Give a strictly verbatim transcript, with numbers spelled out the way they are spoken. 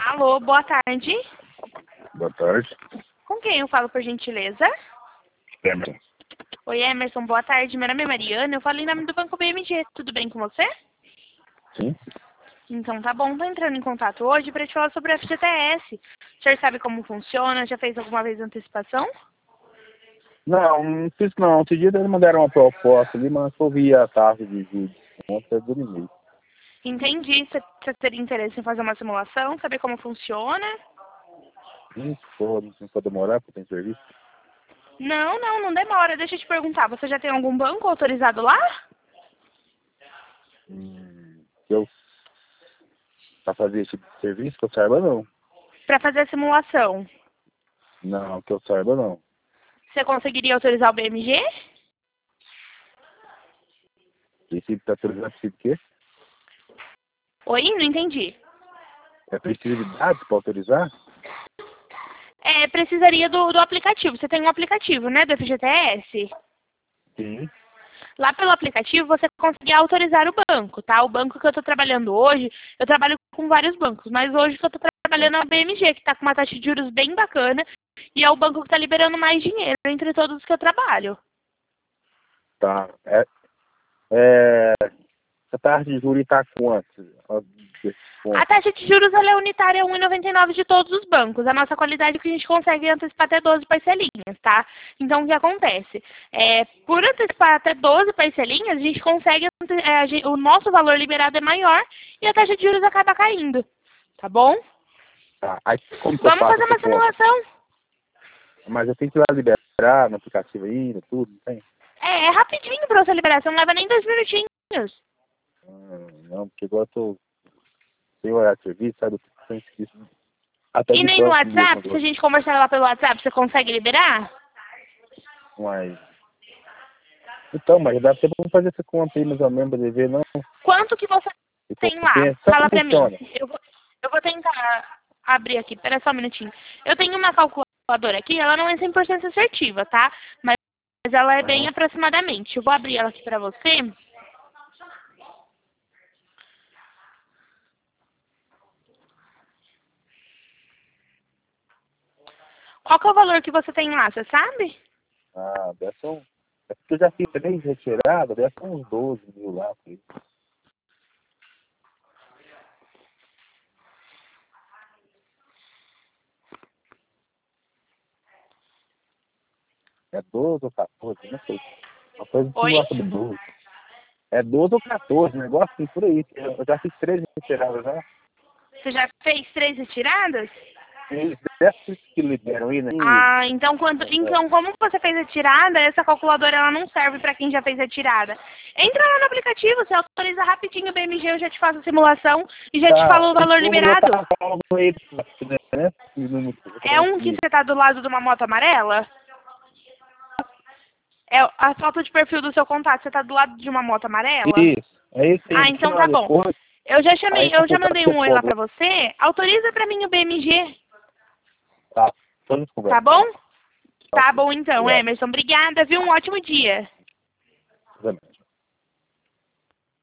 Alô, boa tarde. Boa tarde. Com quem eu falo, por gentileza? Emerson. Oi, Emerson, boa tarde. Meu nome é Mariana, eu falo em nome do Banco B M G. Tudo bem com você? Sim? Então tá bom, tô entrando em contato hoje para te falar sobre o F G T S. O senhor sabe como funciona? Já fez alguma vez antecipação? Não, não fiz não. Outro dia eles mandaram uma proposta ali, mas eu vi a taxa de juros de conta é do limite. Entendi. Você você teria interesse em fazer uma simulação, saber como funciona? Não for, não for demorar porque tem serviço. Não, não, não demora. Deixa eu te perguntar, você já tem algum banco autorizado lá? Hum, eu, pra fazer esse tipo de serviço, que eu saiba não. Para fazer a simulação. Não, que eu saiba não. Você conseguiria autorizar o B M G? Preciso tá autorizado, preciso de quê? Oi, não entendi. É preciso de dados para autorizar? É, precisaria do, do aplicativo. Você tem um aplicativo, né, do F G T S? Sim. Lá pelo aplicativo você consegue autorizar o banco, tá? O banco que eu estou trabalhando hoje, eu trabalho com vários bancos, mas hoje que eu estou trabalhando é o B M G, que está com uma taxa de juros bem bacana e é o banco que está liberando mais dinheiro entre todos os que eu trabalho. Tá. É, é, a taxa de juros está quanto? Ó, desse A ponto. taxa de juros ela é unitária, é um vírgula noventa e nove de todos os bancos. A nossa qualidade é que a gente consegue antecipar até doze parcelinhas, tá? Então, o que acontece? É, por antecipar até doze parcelinhas, a gente consegue, é, a gente- o nosso valor liberado é maior e a taxa de juros acaba caindo, tá bom? Tá. Aí como que eu Vamos faço fazer essa uma conta? simulação. Mas eu tenho que ir lá liberar no aplicativo ainda, tudo, não tem? É, é rapidinho pra você liberar, você não leva nem dois minutinhos. Ah, não, porque agora eu tô sem horário de serviço, sabe? Eu tô sem serviço até E de nem no banco mesmo WhatsApp, se a agora. gente conversar lá pelo WhatsApp, você consegue liberar? Mas... Então, mas dá tempo pra fazer essa conta aí, mais ou menos, pra dever, não? Quanto que você E tem lá? compensa, Fala como pra mim. funciona? Eu vou, eu vou tentar abrir aqui, pera só um minutinho. Eu tenho uma calculadora aqui, ela não é cem por cento assertiva, tá? Mas mas ela é bem Aham. aproximadamente. Eu vou abrir ela aqui pra você. Qual que é o valor que você tem lá, você sabe? Ah, deve ser um... É porque eu já fiz três retiradas, deve ser uns doze mil lá, por aí. É doze ou quatorze, não sei. Uma coisa que Oi? gosta de doze. É doze ou quatorze, um negócio assim, por aí. Eu já fiz três retiradas já. Você já fez três retiradas? E dessas que liberam aí, né? Ah, então quando, então como você fez a tirada, essa calculadora ela não serve para quem já fez a tirada. Entra lá no aplicativo, você autoriza rapidinho o B M G, eu já te faço a simulação e já te Tá, falo o o valor número liberado. tá falando aí, né? O número É um que você tá do lado de uma moto amarela? É a foto de perfil do seu contato, você tá do lado de uma moto amarela? Isso, é isso Ah, aí, então lá tá bom. depois. Eu já chamei, Aí eu já computar mandei você um oi lá cobra. pra você. Autoriza pra mim o B M G, Tá, todas as tá conversas. bom? Tá, Tá bom então, obrigado. Emerson. Obrigada, viu? Um ótimo dia.